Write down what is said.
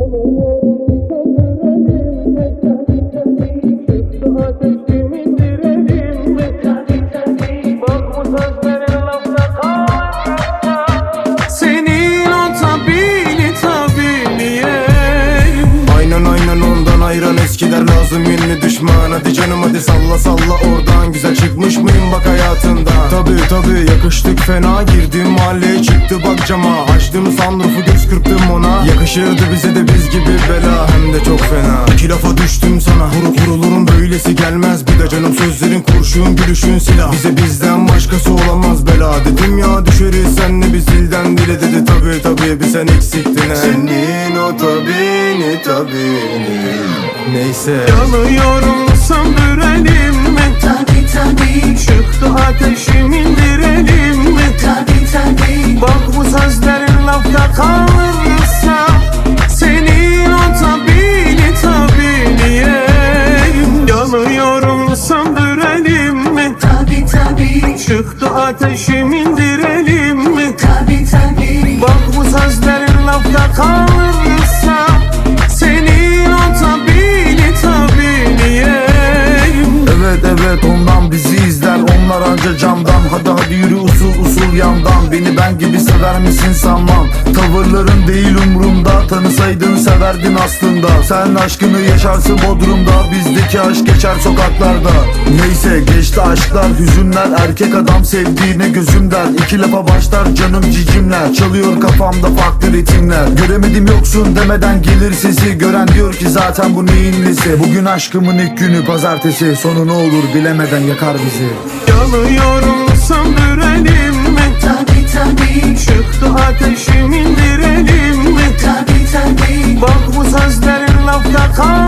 Ayran eskiler lazım yeni düşman. Hadi canım hadi salla salla oradan. Güzel çıkmış mıyım bak hayatında. Tabi yakıştık fena. Girdim mahalleye çıktı bak cama. Açtım sunroofu göz kırptım ona. Yakışırdı bize de biz gibi bela. Hem de çok fena. İki lafa düştüm sana. Vurulurum böylesi gelmez. Bir de canım sözlerin kurşun gülüşün silah. Bize bizden başkası olamaz bela. Dedim ya düşeriz senle biz dilden dile. Dedi tabi bir sen eksiktin. Senin o tabini neyse. Yanıyorum söndürelim mi? Tabi Çıktı ateşim indirelim mi? Tabi Bak bu sözlerin lafta kalırsa senin o tabini yerim. Yanıyorum söndürelim mi? Tabi Çıktı ateşim indirelim mi? Tabi Bak bu sözlerin lafta kalırsa senin o tabini yerim. Evet ondan bizi izler onlar anca camdan. Hadi yürü usul yandan. Beni ben gibi sever misin sanmam. Tavırların değil umurumda. Tanısaydın severdin aslında. Sen aşkını yaşarsın Bodrum'da. Bizdeki aşk geçer sokaklarda. Neyse geçti aşklar hüzünler. Erkek adam sevdiğine gözüm der. İki lafa başlar canım cicimler. Çalıyor kafamda farklı ritimler. Göremedim yoksun demeden gelir sesi. Gören diyor ki zaten bu neyin nesi. Bugün aşkımın ilk günü pazartesi. Sonu ne olur bilemeden yakar bizi. Yanıyorum söndürelim mi? Tabi Çıktı ateşim indirelim mi? Tabi Bak bu sözlerin lafta kalırsa